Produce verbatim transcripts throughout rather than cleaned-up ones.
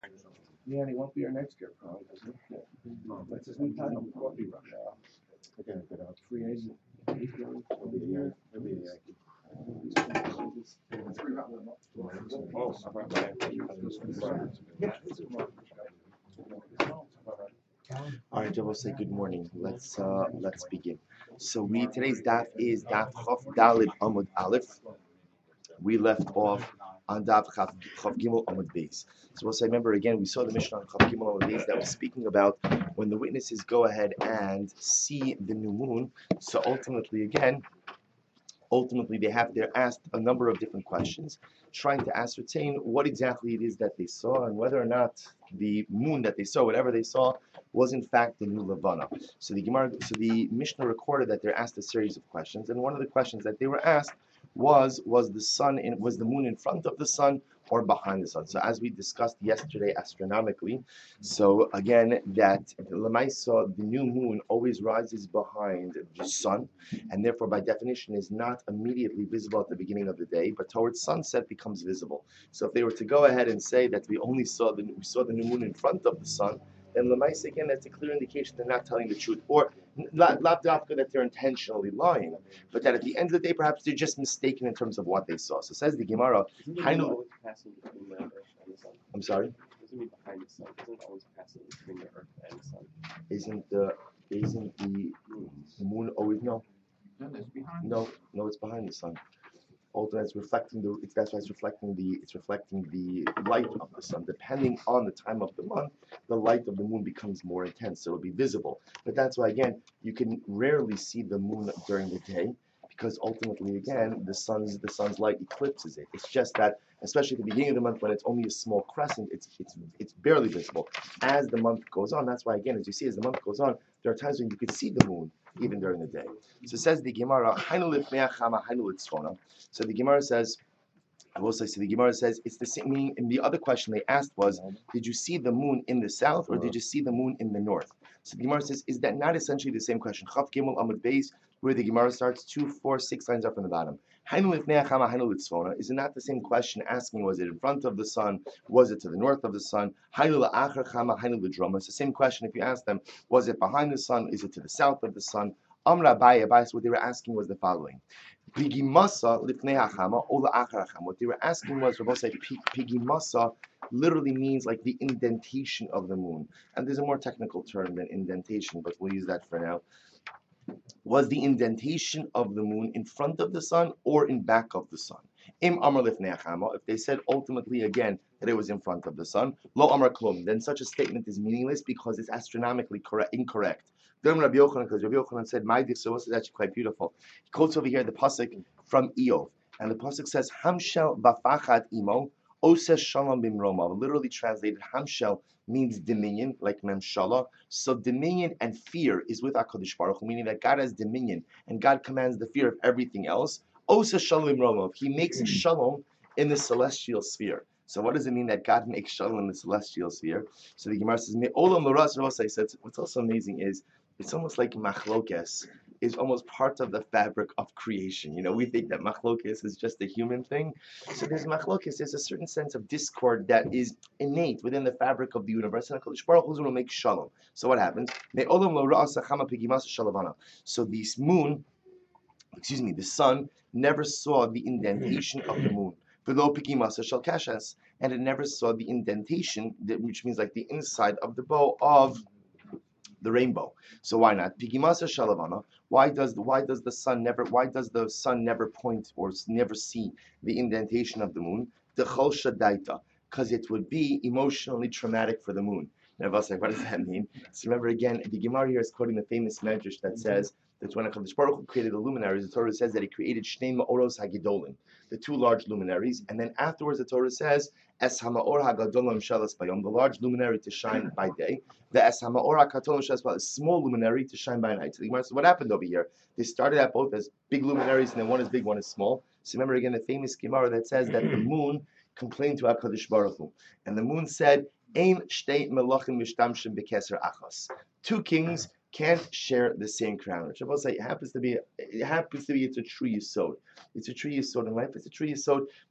Yeah, and he won't be our next year, probably, doesn't he? Yeah. What's his new title? Coffee Rush. Uh, again, but uh, free agent. He's going to be a year. He'll be a Yankee. Oh, All right, I will say good morning. Let's uh, let's begin. So we today's daf is daf Chaf Dalid Amud Aleph. We left off on daf Chaf Chaf Gimel Amud Beis. So we'll say, remember again, we saw the Mishnah on Chaf Gimel Amud Beis that was speaking about when the witnesses go ahead and see the new moon. So ultimately, again, ultimately they have they're asked a number of different questions, trying to ascertain what exactly it is that they saw and whether or not the moon that they saw, whatever they saw, was in fact the new Levana. So the Gemara, so the Mishnah recorded that they're asked a series of questions, and one of the questions that they were asked was was the sun in was the moon in front of the sun or behind the sun. So as we discussed yesterday astronomically, so again that Lamaisa, the new moon always rises behind the sun, and therefore by definition is not immediately visible at the beginning of the day, but towards sunset becomes visible. So if they were to go ahead and say that we only saw the we saw the new moon in front of the sun, then Lamaisa again that's a clear indication they're not telling the truth, or not not that they're intentionally lying, but that at the end of the day perhaps they're just mistaken in terms of what they saw. So says the Gemara, Isn't the moon Hainu. always passing between the earth and the sun? I'm sorry. Doesn't mean behind the sun. Isn't always passing between the earth and the sun. Isn't the isn't the, the moon always no? No, that's behind. No, no, it's behind the sun. Ultimately, it's reflecting the. It's, that's why it's reflecting the. It's reflecting the light of the sun. Depending on the time of the month, the light of the moon becomes more intense, so it'll be visible. But that's why again, you can rarely see the moon during the day, because ultimately, again, the sun's the sun's light eclipses it. It's just that, especially at the beginning of the month when it's only a small crescent, it's it's it's barely visible. As the month goes on, that's why again, as you see, as the month goes on, there are times when you could see the moon even during the day. So it says the Gemara, Hainu lifnei hachama, hainu litzfona. So the Gemara says, I will say, so the Gemara says it's the same meaning. And the other question they asked was, did you see the moon in the south or did you see the moon in the north? So the Gemara says, is that not essentially the same question? Chaf Gimel Amud Beis, where the Gemara starts two, four, six lines up from the bottom. Hainu lifnei hachama, hainu litzfona. Is it not the same question asking, was it in front of the sun? Was it to the north of the sun? Hainu la'achar chama, hainu lidroma. It's the same question if you ask them, was it behind the sun? Is it to the south of the sun? Amra Abaye, Abaye, what they were asking was the following. Pigimasa lifnei hachama ola achar hachama. What they were asking was, Rabbi say, pigimasa literally means like the indentation of the moon. And there's a more technical term than indentation, but we'll use that for now. Was the indentation of the moon in front of the sun or in back of the sun? Im amar lifnei hachama. If they said ultimately again that it was in front of the sun, lo amar klum, then such a statement is meaningless because it's astronomically correct, incorrect. Rabbi Yochanan, because Rabbi Yochanan said, "My so this is actually quite beautiful." He quotes over here the pasuk from Eov, and the pasuk says, "Hamshel bafachat imo oses shalom bimroma." Literally translated, Hamshel means dominion, like memshala. So dominion and fear is with Hakadosh Baruch Hu, meaning that God has dominion and God commands the fear of everything else. Oses shalom bimroma. He makes shalom in the celestial sphere. So what does it mean that God makes shalom in the celestial sphere? So the Gemara says, "Me'olam loras rosai." So what's also amazing is it's almost like machlokes is almost part of the fabric of creation. You know, we think that machlokes is just a human thing. So there's machlokes, there's a certain sense of discord that is innate within the fabric of the universe, and HaKadosh Baruch Hu will make shalom. So what happens? So this moon, excuse me, the sun never saw the indentation of the moon. And it never saw the indentation, which means like the inside of the bow of the rainbow. So why not? Pigimasa shalavana. Why does the why does the sun never why does the sun never point or never see the indentation of the moon? The chol shadaita, because it would be emotionally traumatic for the moon. Now, I was like, what does that mean? So remember again, the Gemara here is quoting the famous medrash that says that when HaKadosh Baruch Hu created the luminaries, the Torah says that He created Shnei Ma'oros Hagidolim, the two large luminaries, and then afterwards the Torah says Es Hama'or Hagadolim Shalas Bayom, the large luminary to shine by day, the Es Hama'or Hagatolim Shalas Bayom, a small luminary to shine by night. So the Gemara says, what happened over here? They started out both as big luminaries, and then one is big, one is small. So remember again the famous Gemara that says that the moon complained to HaKadosh Baruch Hu, and the moon said, Ein shtei melachim mishtamshim bekeser achas. Two kings can't share the same crown. Which I will say it happens to be it happens to be it's a true yisod. It's a true yisod in life. It's a true yisod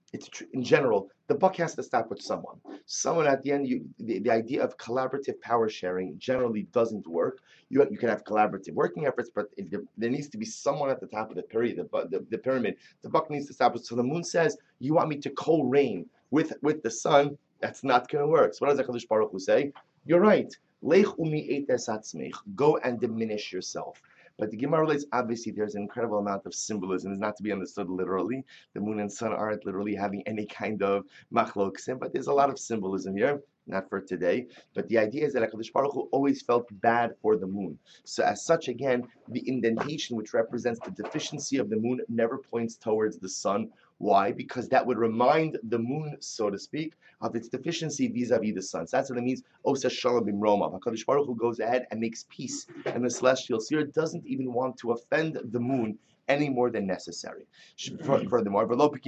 It's tr- in general, the buck has to stop with someone. Someone at the end, you, the, the idea of collaborative power sharing generally doesn't work. You, you can have collaborative working efforts, but if there, there needs to be someone at the top of the pyramid. The, bu- the, the pyramid, the buck needs to stop with. So the moon says, "You want me to co-reign with with the sun? That's not going to work." So what does Hakadosh Baruch Hu say? You're right. Lech umi eites atzmeich. Go and diminish yourself. But the Gemara relates, obviously, there's an incredible amount of symbolism. It's not to be understood literally. The moon and sun aren't literally having any kind of machloksim, but there's a lot of symbolism here. Not for today, but the idea is that HaKadosh Baruch Hu always felt bad for the moon. So as such, again, the indentation which represents the deficiency of the moon never points towards the sun. Why? Because that would remind the moon, so to speak, of its deficiency vis-a-vis the sun. So that's what it means. Osa Shalom Bimroma. HaKadosh Baruch Hu goes ahead and makes peace, and the celestial sphere doesn't even want to offend the moon any more than necessary. Furthermore,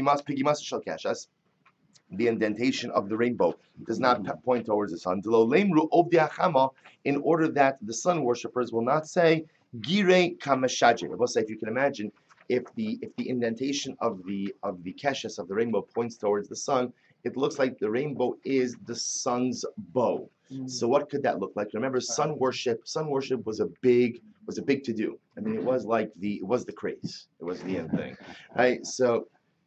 the indentation of the rainbow does not point towards the sun. In order that the sun worshippers will not say, Gire Kamashajir. We'll say, if you can imagine, if the if the indentation of the of the keshes of the rainbow points towards the sun, it looks like the rainbow is the sun's bow. Mm. So what could that look like? Remember, sun worship. Sun worship was a big was a big to do. I mean, it was like the it was the craze. It was the end thing, right? So.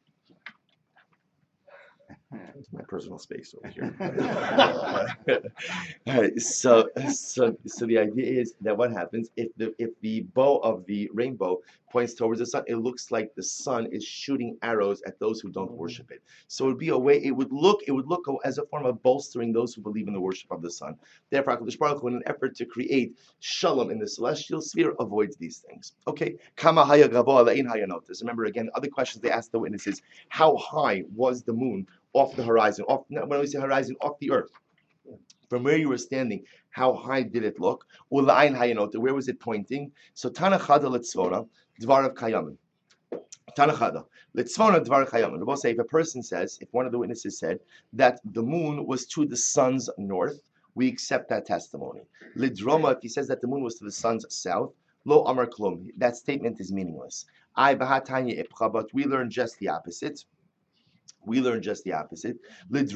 It's my personal space over here. Alright, so, so, so the idea is that what happens if the if the bow of the rainbow points towards the sun, it looks like the sun is shooting arrows at those who don't worship it. So it would be a way. It would look. It would look as a form of bolstering those who believe in the worship of the sun. Therefore, HaKadosh Baruch Hu, in an effort to create shalom in the celestial sphere, avoids these things. Okay. Kama haya gavoa le'in haya notis. Remember again, other questions they asked the witnesses: how high was the moon off the horizon, off when we say horizon, off the earth, from where you were standing, how high did it look? Where was it pointing? So Tanachada Litzvona, Dvarav Kayamin. Tanachada Litzvona Dvarav Kayamin. We'll say if a person says, if one of the witnesses said that the moon was to the sun's north, we accept that testimony. Lidroma, if he says that the moon was to the sun's south, Lo Amar Klum, that statement is meaningless. I Bahatanya Ipcha, but we learn just the opposite. We learn just the opposite. That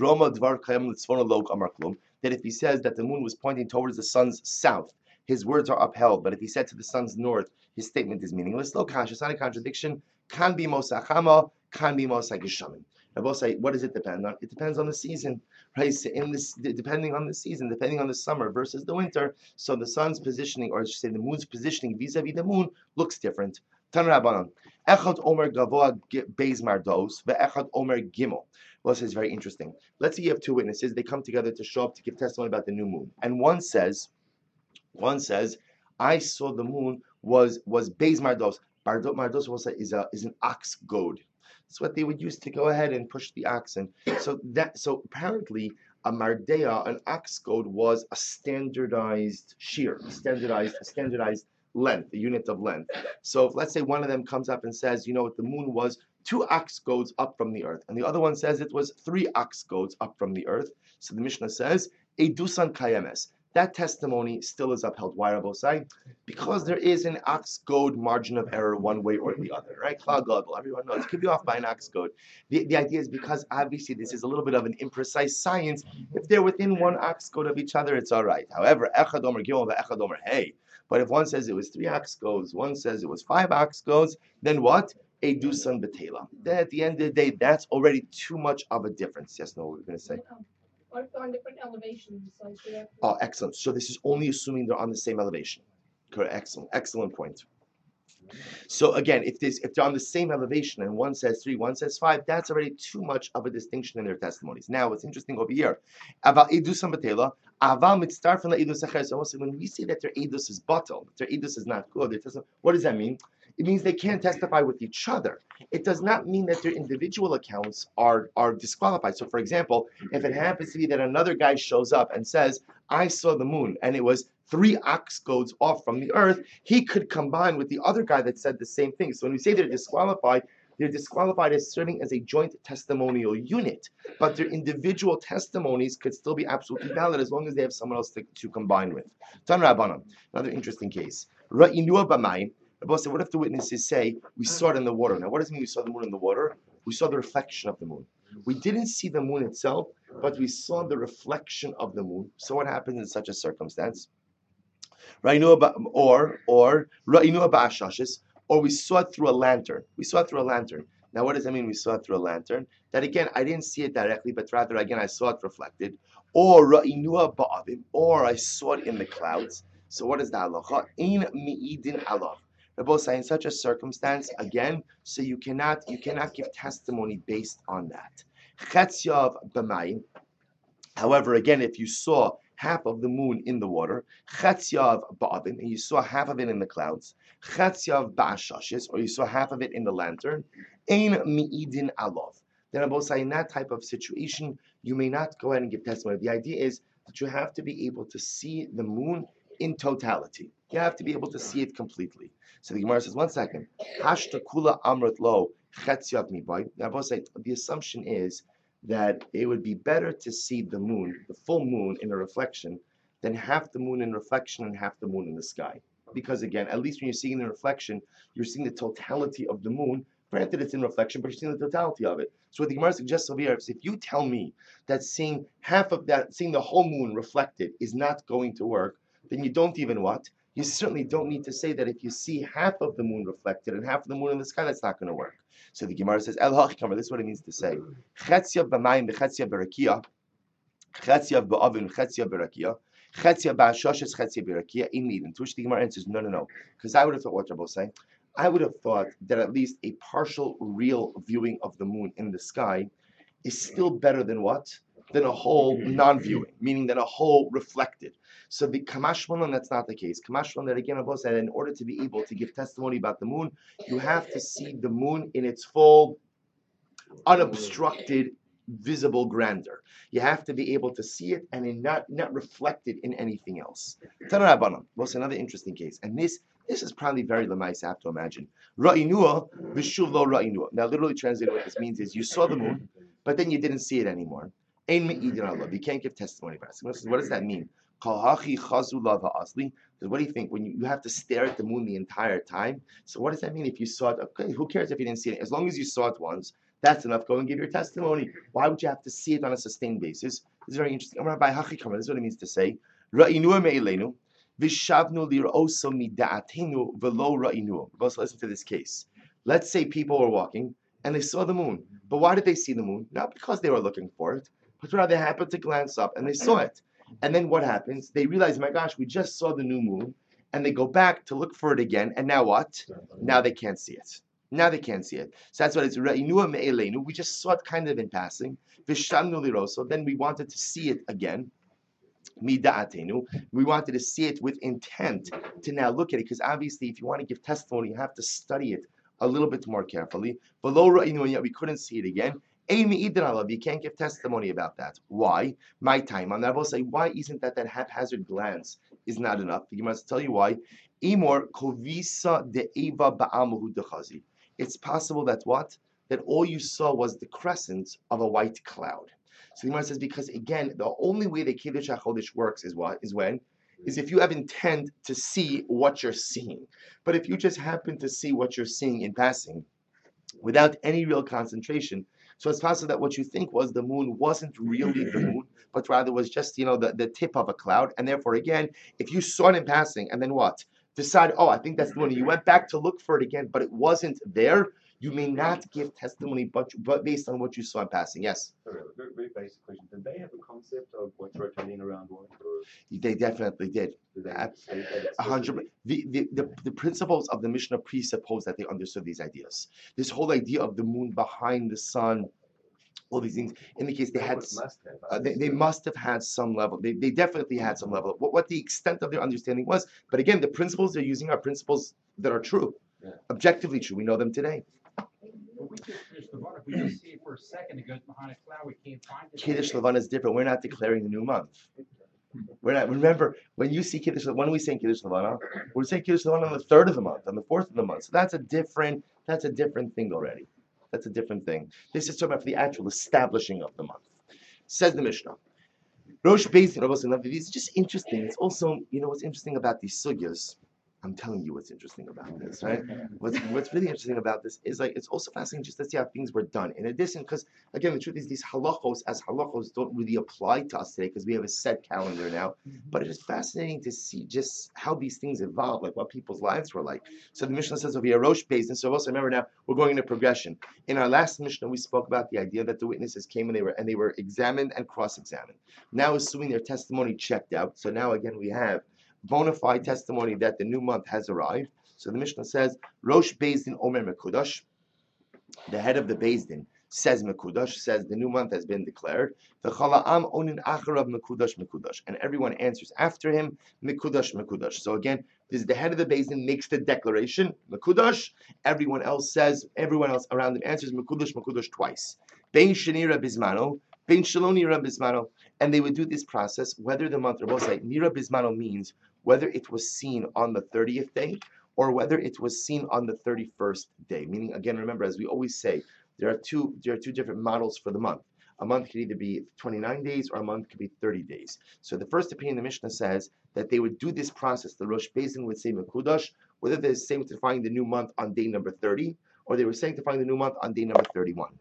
if he says that the moon was pointing towards the sun's south, his words are upheld. But if he said to the sun's north, his statement is meaningless. Lo kasha, it's not a contradiction. Can be mosachama, can be mosagishamin. I will say, what does it depend on? It depends on the season, right? So in this, depending on the season, depending on the summer versus the winter. So the sun's positioning, or I should say, the moon's positioning vis-a-vis the moon looks different. Tan Rabbanan. Echad Omer Gavoa Beis Mardos, ve'echad Omer Gimel. Well, this is very interesting. Let's say you have two witnesses. They come together to show up to give testimony about the new moon, and one says, one says, I saw the moon was was Beis Mardos. Mardos, Mardos will say is a is an ox goad. That's what they would use to go ahead and push the oxen. So that so apparently a mardea, an ox goad, was a standardized shear, standardized a standardized length, a unit of length. So if let's say one of them comes up and says, you know what, the moon was two ox goads up from the earth, and the other one says it was three ox goads up from the earth. So the Mishnah says, Edusan kayemes. That testimony still is upheld. Why, Rabosai? Because there is an ox goad margin of error one way or the other, right? Everyone knows. It could be off by an ox goad. The, the idea is because obviously this is a little bit of an imprecise science. If they're within one ox goad of each other, it's all right. However, echad omer gimel ve'echad omer hey. But if one says it was three ox goads, one says it was five ox goads, then what? A dusan betela. Then at the end of the day, that's already too much of a difference. Yes, no, what we're going to say. What if they're on different elevations? So oh, excellent. So this is only assuming they're on the same elevation. Correct. Excellent. Excellent point. So again, if this if they're on the same elevation and one says three, one says five, that's already too much of a distinction in their testimonies. Now, what's interesting over here, so when we say that their edus is batal, their edus is not good, their testimony, what does that mean? It means they can't testify with each other. It does not mean that their individual accounts are, are disqualified. So, for example, if it happens to be that another guy shows up and says, I saw the moon, and it was three ox goads off from the earth, he could combine with the other guy that said the same thing. So when we say they're disqualified, they're disqualified as serving as a joint testimonial unit. But their individual testimonies could still be absolutely valid as long as they have someone else to, to combine with. Tan Rabbanan, another interesting case. Ra'inua b'mayim. Rabbi said, what if the witnesses say, we saw it in the water? Now, what does it mean we saw the moon in the water? We saw the reflection of the moon. We didn't see the moon itself, but we saw the reflection of the moon. So what happens in such a circumstance? Ra'inu ba- Or or Ra'inu ba'ashashes, or we saw it through a lantern. We saw it through a lantern. Now, what does that mean? We saw it through a lantern. That again, I didn't see it directly, but rather again, I saw it reflected. Or Ra'inu ba'avim, or I saw it in the clouds. So what is the halacha? Ein mi'idin alav. Rabbi say in such a circumstance, again, so you cannot you cannot give testimony based on that. Chetziav b'mayim. However, again, if you saw half of the moon in the water, chetziav ba'avim, and you saw half of it in the clouds, chetziav ba'ashashes, or you saw half of it in the lantern, ein mi'idin alav. Then Rabbi say in that type of situation, you may not go ahead and give testimony. The idea is that you have to be able to see the moon in totality. You have to be able to see it completely. So the Gemara says, one second. Hashta kula amrat lo chetziav mibai. Rabbi say the assumption is that it would be better to see the moon, the full moon in a reflection, than half the moon in reflection and half the moon in the sky. Because again, at least when you're seeing the reflection, you're seeing the totality of the moon. Granted, it's in reflection, but you're seeing the totality of it. So what the Gemara suggests over here is if you tell me that seeing half of that, seeing the whole moon reflected is not going to work, then you don't even what? You certainly don't need to say that if you see half of the moon reflected and half of the moon in the sky, that's not going to work. So the Gemara says, El Hachikamer, this is what it means to say. Chetziav b'mayim v'chetziav b'rakia, chetziav b'avin v'chetziav b'rakia, chetziav b'ashoshes chetziav b'rakia, in midin. To which the Gemara answers, no, no, no. Because I would have thought what Rabbi was saying. I would have thought that at least a partial real viewing of the moon in the sky is still better than what? Than a whole non-viewing, meaning than a whole reflected. So the Kamashmalan, that's not the case. Kamashmalan, that again, Rabbi said, in order to be able to give testimony about the moon, you have to see the moon in its full, unobstructed, visible grandeur. You have to be able to see it and in not, not reflected in anything else. Tanarabanan was another interesting case. And this this is probably very lemais, I have to imagine. Ra'inua v'shuv lo ra'inua. Now, literally translated, what this means is you saw the moon, but then you didn't see it anymore. Ein me'idin alav. You can't give testimony about it. So what does that mean? What do you think when you, you have to stare at the moon the entire time? So what does that mean if you saw it? Okay, who cares if you didn't see it? As long as you saw it once, that's enough. Go and give your testimony. Why would you have to see it on a sustained basis? This is very interesting. This is what it means to say. Listen to this case. Let's say people were walking and they saw the moon. But why did they see the moon? Not because they were looking for it, but rather they happened to glance up and they saw it. And then what happens? They realize, my gosh, we just saw the new moon. And they go back to look for it again. And now what? Now they can't see it. Now they can't see it. So that's what it's. We just saw it kind of in passing. So then we wanted to see it again. We wanted to see it with intent to now look at it. Because obviously, if you want to give testimony, you have to study it a little bit more carefully. Below, and yet we couldn't see it again. You can't give testimony about that. Why? My time. I'm not say why isn't that that haphazard glance is not enough? You must tell you why. It's possible that what? That all you saw was the crescent of a white cloud. So the Gemara says because again, the only way that Kiddush HaChodesh works is what? Is when? Is if you have intent to see what you're seeing. But if you just happen to see what you're seeing in passing, without any real concentration, so it's possible that what you think was the moon wasn't really the moon, but rather was just, you know, the, the tip of a cloud. And therefore, again, if you saw it in passing and then what? Decide, oh, I think that's the one. You went back to look for it again, but it wasn't there. You may not give testimony, but, but based on what you saw in passing. Yes? Sorry, very, very basic question. Did they have a concept of what's rotating around what? Or They definitely did. did they Ab- state that A hundred. The, the, the, the principles of the Mishnah presuppose that they understood these ideas. This whole idea of the moon behind the sun, all these things indicates they They had. must have, Uh, they, they must have had some level. They, they definitely had some level. What, what the extent of their understanding was. But again, the principles they're using are principles that are true, Yeah. objectively true. We know them today. But we just, Kiddush Levana, if we just see it for a second, it goes behind a cloud, we can't find it. Kiddush Levana is different. We're not declaring the new month. We're not. Remember, when you see Kiddush, when we say Kiddush Levana, we're saying Kiddush Levana on the third of the month, on the fourth of the month. So that's a different. That's a different thing already. That's a different thing. This is talking about the actual establishing of the month. Says the Mishnah. Rosh Beis Rabbi It's just interesting. It's also, you know, what's interesting about these sugyas I'm telling you what's interesting about this, right? What's what's really interesting about this is like it's also fascinating just to see how things were done. In addition, because again, the truth is these halachos as halachos don't really apply to us today because we have a set calendar now. But it is fascinating to see just how these things evolve, like what people's lives were like. So the Mishnah says over here, Rosh Beis, and so also remember now we're going into progression. In our last Mishnah, we spoke about the idea that the witnesses came and they were and they were examined and cross-examined. Now, assuming their testimony checked out, so now again we have bona fide testimony that the new month has arrived. So the Mishnah says, Rosh Beis Din Omer Mekudash, the head of the Beis Din says Mekudash, says the new month has been declared. V'chala'am onin acharav Mekudash Mekudash, and everyone answers after him Mekudash Mekudash. So again, this is the head of the Beis Din makes the declaration Mekudash. Everyone else says, everyone else around him answers Mekudash Mekudash twice. Bein Sheni Rabizmano, Bein Shaloni Rabizmano, and they would do this process whether the month, Rabbi say, Nira Bismano means whether it was seen on the thirtieth day or whether it was seen on the thirty-first day. Meaning, again, remember, as we always say, there are two there are two different models for the month. A month could either be twenty-nine days or a month could be thirty days. So the first opinion, the Mishnah says that they would do this process. The Rosh Beis Din would say Mekudash, whether they're saying to find the new month on day number thirty or they were saying to find the new month on day number thirty-one.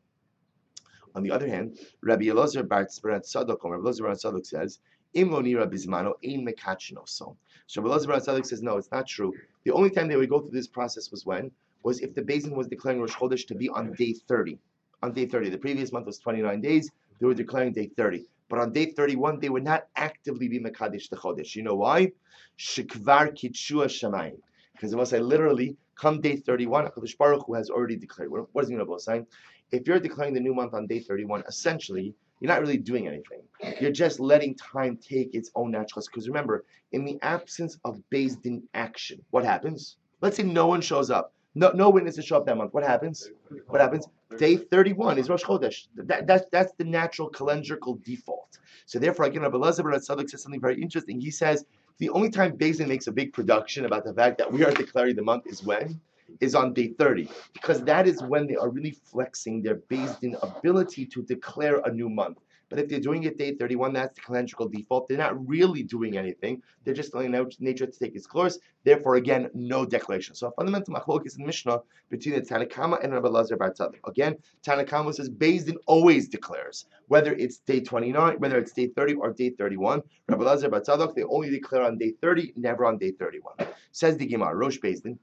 On the other hand, Rabbi Elazar bar Tzadok, Rabbi Elazar bar Tzadok says, Im lo nira bizmano ein mekachno. So Rabbi Elazar bar Tzadok says, no, it's not true. The only time they would go through this process was when? Was if the Beis Din was declaring Rosh Chodesh to be on day thirty. On day thirty. The previous month was twenty-nine days. They were declaring day thirty. But on day thirty-one, they would not actively be Mekadesh the Chodesh. You know why? Shekvar kitshua shamayim. Because it must say literally, come day thirty-one, HaKadosh Baruch Hu has already declared. What does it mean about saying? If you're declaring the new month on day thirty-one, essentially, you're not really doing anything. You're just letting time take its own natural. Because remember, in the absence of Beis Din action, what happens? Let's say no one shows up. No, no witnesses show up that month. What happens? What happens? Day thirty-one is Rosh Chodesh. That, that's, that's the natural calendrical default. So therefore, again, Rabbi Elazar bar Tzadok says something very interesting. He says, the only time Beis Din makes a big production about the fact that we are declaring the month is when? Is on day thirty, because that is when they are really flexing their Beis Din ability to declare a new month. But if they're doing it day thirty-one, that's the calendrical default. They're not really doing anything. They're just letting nature to take its course. Therefore, again, no declaration. So a fundamental machlokes in Mishnah between the Tanakama and Rabbi Elazar bar Tzadok. Again, Tanakama says Beis Din always declares, whether it's day twenty-nine, whether it's day thirty or day thirty-one. Rabbi Elazar bar Tzadok, they only declare on day thirty, never on day thirty-one. Says the Gemara, Rosh Beis Din.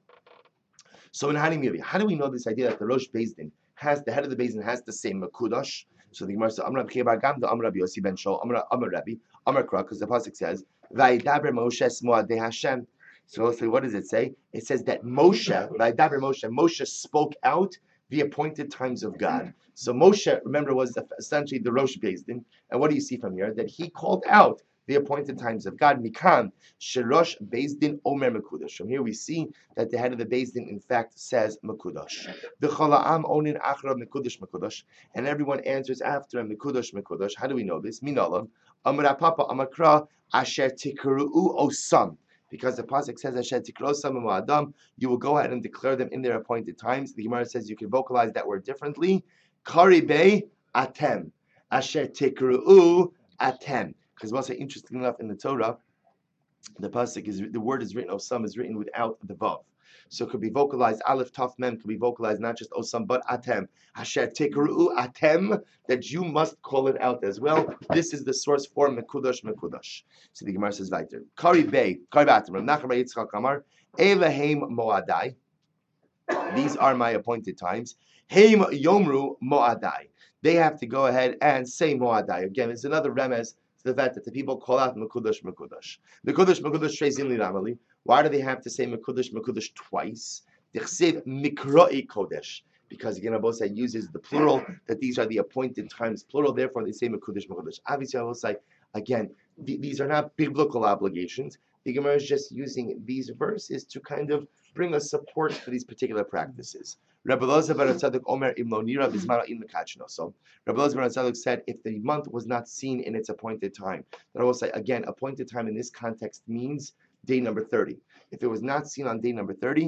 So in Hanimili, how do we know this idea that the Rosh Beis Din has, the head of the Beis Din has the same Mekudash? So the Gemara says, Amar Rabbi Gam, the Amar Rabbi Yossi ben Shol, Amar Amar Rabbi, Amar Kra, because the pasuk says, Vaydaber Moshe Smoadei Hashem. So let's see, what does it say? It says that Moshe, Vaydaber Moshe, Moshe spoke out the appointed times of God. So Moshe, remember, was essentially the Rosh Beis Din, and what do you see from here? That he called out the appointed times of God. Mikan Sherosh Beis Din Omer Mekudash. From here we see that the head of the Beis Din in fact says Mekudash. V'chala'am onin achrav Mekudash Mekudash, and everyone answers after him Mekudash Mekudash. How do we know this? Minalam Amar Papa Amakra Asher Tikru Osam. Because the pasuk says Asher Tikru Osam Adam, you will go ahead and declare them in their appointed times. The Gemara says you can vocalize that word differently. Karibei Atem. Asher Tikru Atem. Because what's interesting enough in the Torah, the pasuk is the word is written osam is written without the vav, so it could be vocalized aleph taf mem could be vocalized not just osam but atem asher tikru atem, that you must call it out as well. This is the source for mekudash mekudash. So the Gemara says weiter kari bei kari batim Nachman bar Yitzchak Amar Evahem moadai. These are my appointed times. Heim yomru moadai. They have to go ahead and say moadai. Again, it's another remez. The fact that the people call out Mekudash, Mekudash. Mekudash, Mekudash, Shreizim li Ramali. Why do they have to say Mekudash, Mekudash twice? Dichsev Mikroi Kodesh. Because again, Abba Say uses the plural, that these are the appointed times, plural, therefore they say Mekudash, Mekudash. Obviously, Abba Say, again, th- these are not biblical obligations. The Gemara is just using these verses to kind of bring us support for these particular practices. Rabbi Elazar bar Tzadok Omer im lo nira bizmano ein mekachno. So Rabbi Elazar bar Tzadok said, if the month was not seen in its appointed time, that I will say again, appointed time in this context means day number thirty. If it was not seen on day number thirty,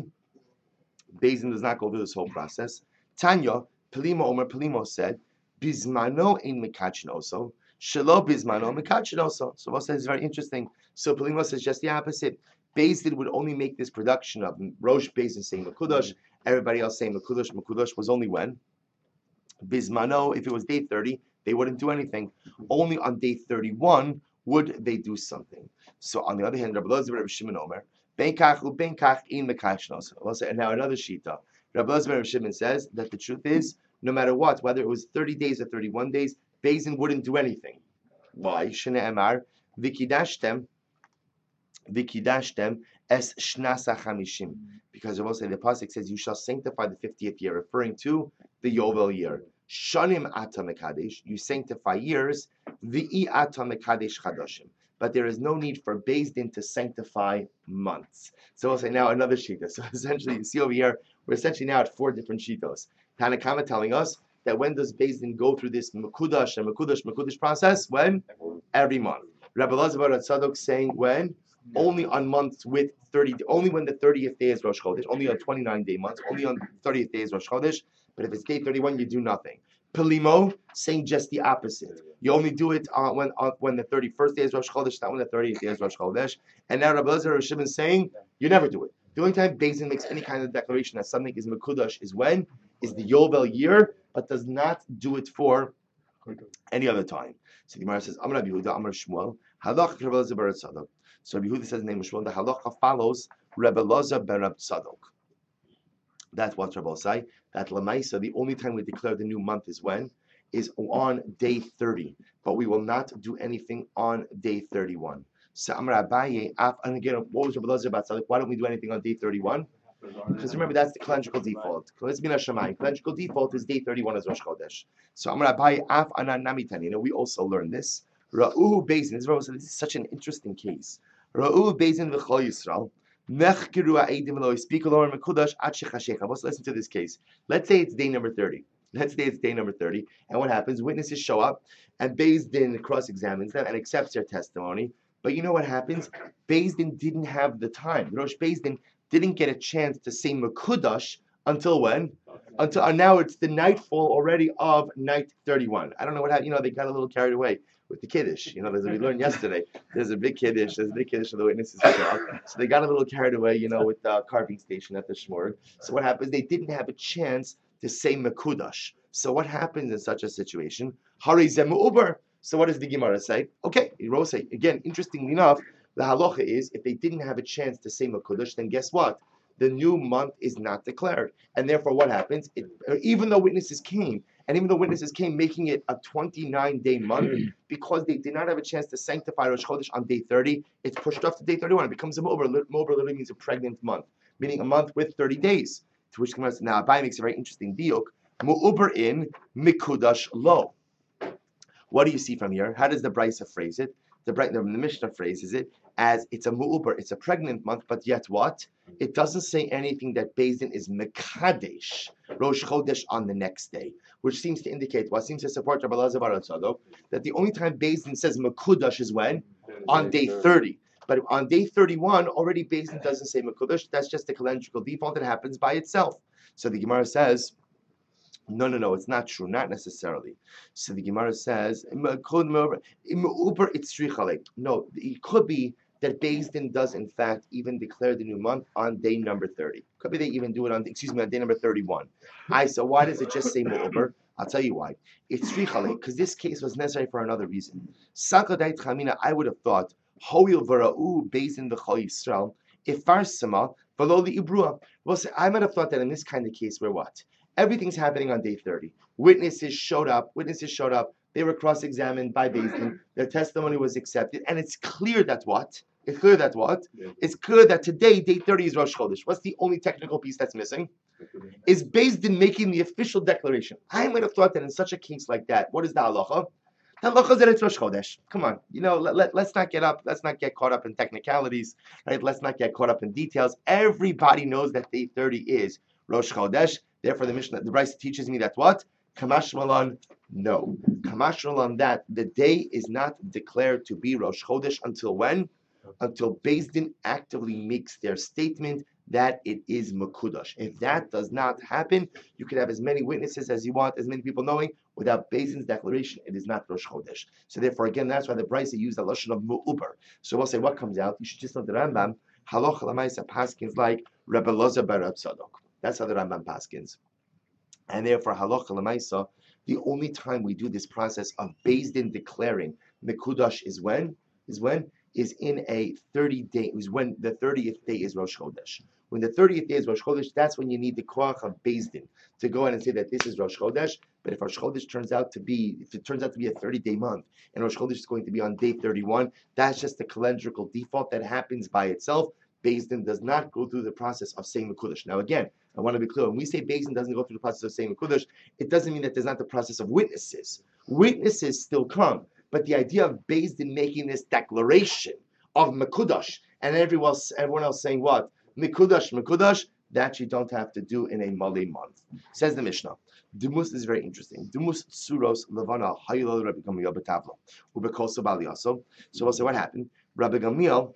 Beis Din does not go through this whole process. Tanya Pelimo Omer Pelimo said, bizmano ein mekachno. So Shelo bizmano mekachno. So what says is very interesting. So Pelimo says just the opposite. Beis Din would only make this production of Rosh Beis Din saying Mekudash, everybody else saying Mekudash. Mekudash was only when? Bismano, if it was day thirty, they wouldn't do anything. Only on day thirty-one would they do something. So on the other hand, Rabbi Elazar Rabbi Shimon Omer, Ben kach u ben kach in mekashnos. And now another shita. Rabbi Elazar Rabbi Shimon says that the truth is, no matter what, whether it was thirty days or thirty-one days, Beis Din wouldn't do anything. Why? Shene Emar, Vikidashtem, Vikidashtem es shnasa chamishim. Because Rabbi say the pasuk says, "You shall sanctify the fiftieth year," referring to the Yovel year. Shanim ata mekadesh, you sanctify years. V'i ata mekadesh chadoshim. But there is no need for Beis Din to sanctify months. So we'll say now another shita. So essentially, you see over here, we're essentially now at four different shitos. Tanakama telling us that when does Beis Din go through this mekudash and mekudash mekudash process? When? Every month. Rabbi Elazar bar Tzadok saying when? Only on months with thirty, only when the thirtieth day is Rosh Chodesh, only on twenty-nine day months, only on thirtieth day is Rosh Chodesh. But if it's day thirty-one, you do nothing. Pelimo saying just the opposite. You only do it uh, when uh, when the thirty-first day is Rosh Chodesh, not when the thirtieth day is Rosh Chodesh. And now Rabbi Elazar Shimon is saying you never do it. The only time Beis Din makes any kind of declaration that something is mekudash is when is the Yovel year, but does not do it for any other time. So the Gemara says, "Amar Rabbi Yehuda, Amar Shmuel, Halach Rabbi Elazar bar Tzadok." So Rabbi Yehuda says the name of Shmuel. The halacha follows Rabbi Elazar bar Tzadok. That's what Rabbi say. That Lamaisa, the only time we declare the new month is when? Is on day thirty. But we will not do anything on day thirty-one. So Amar Abaye, and again, what was Rabbi Elazar bar Tzadok? Why don't we do anything on day thirty-one? Because remember, that's the calendrical default. Calendrical default is day thirty-one as Rosh Chodesh. So Amar Abaye, Af Anan Namitan. You know, we also learn this. Ra'uhu Beis Din. This is such an interesting case. Ra'uhu Beis Din v'chol Yisrael. Let's listen to this case. Let's say it's day number thirty. Let's say it's day number thirty. And what happens? Witnesses show up and Beis Din cross-examines them and accepts their testimony. But you know what happens? Beis Din didn't have the time. Rosh Beis Din didn't get a chance to say Mekudash until when? Until uh, now it's the nightfall already of night thirty-one. I don't know what happened. You know, they got a little carried away with the Kiddush. You know, as we learned yesterday, there's a big Kiddush, there's a big Kiddush of the witnesses. So they got a little carried away, you know, with the carving station at the Shmurg. So what happens? They didn't have a chance to say Mekudash. So what happens in such a situation? Hari zemu uber. So what does the Gemara say? Okay, say again, interestingly enough, the halacha is if they didn't have a chance to say Mekudash, then guess what? The new month is not declared. And therefore what happens? It, even though witnesses came, and even though witnesses came making it a twenty-nine day month, because they did not have a chance to sanctify Rosh Chodesh on day thirty, it's pushed off to day thirty-one. It becomes a Mober. Mober literally means a pregnant month, meaning a month with thirty days. To which comes now Abai makes a very interesting diuk. Mu'uber in Mikudash lo. What do you see from here? How does the Brisa phrase it? The, the, the Mishnah phrases it as it's a mu'uber, it's a pregnant month, but yet what? It doesn't say anything that Beis Din is Mekadesh, Rosh Chodesh on the next day, which seems to indicate, what seems to support Rabbi Elazar bar Tzadok, that the only time Beis Din says Mekudash is when? On day thirty. But on day thirty-one, already Beis Din doesn't say Mekudash, that's just a calendrical default that happens by itself. So the Gemara says, no, no, no, it's not true, not necessarily. So the Gemara says, no, it could be that Beis Din does in fact even declare the new month on day number thirty. Could be they even do it on, excuse me, on day number thirty-one. I so why does it just say Mu'uber? I'll tell you why. It's Shrichale, because this case was necessary for another reason. Sakadait Chamina, I would have thought, Hoil Vara'u Beis Din V'chol Yisrael, if Farsama, V'lo Li Ibrua. Well, I might have thought that in this kind of case where what? Everything's happening on day thirty. Witnesses showed up. Witnesses showed up. They were cross-examined by Beis Din. Their testimony was accepted, and it's clear that what? It's clear that what? Yeah. It's clear that today, day thirty is Rosh Chodesh. What's the only technical piece that's missing? Is Beis Din making the official declaration? I might have thought that in such a case like that, what is the halacha? The halacha is that it's Rosh Chodesh. Come on, you know, let, let, let's not get up. Let's not get caught up in technicalities, right? Let's not get caught up in details. Everybody knows that day thirty is Rosh Chodesh. Therefore, the Mishnah, the Brisa teaches me that what? Kamash Malan, no. Kamash Malan, that the day is not declared to be Rosh Chodesh until when? Until Beis Din actively makes their statement that it is Mekudash. If that does not happen, you can have as many witnesses as you want, as many people knowing, without Beis Din's declaration, it is not Rosh Chodesh. So therefore, again, that's why the Brisa used the lashon of Mu'uber. So we'll say, what comes out? You should just know the Rambam. Halacha l'maisa paskins like Rebbe Loza bar Reb Tzadok. That's how the Rambam paskins. And therefore, halacha l'maisa, the only time we do this process of Beis Din declaring Mekudash is when? Is when? Is in a thirty day, is when the thirtieth day is Rosh Chodesh. When the thirtieth day is Rosh Chodesh, that's when you need the koach of Beis Din to go in and say that this is Rosh Chodesh. But if Rosh Chodesh turns out to be, if it turns out to be a thirty day month, and Rosh Chodesh is going to be on day thirty-one, that's just the calendrical default that happens by itself. Beis Din does not go through the process of saying Mekudash. Now again, I want to be clear. When we say Beis Din doesn't go through the process of saying Mekudash, it doesn't mean that there's not the process of witnesses. Witnesses still come, but the idea of Beis Din making this declaration of Mekudash and everyone else, everyone else saying what? Mekudash, Mekudash, that you don't have to do in a Malay month. Says the Mishnah. Dumus is very interesting. Dumus Suros Levana Hayil Rabbi Gamliel Betavla. Ubekoso Baliaso. So we'll say what happened. Rabbi Gamliel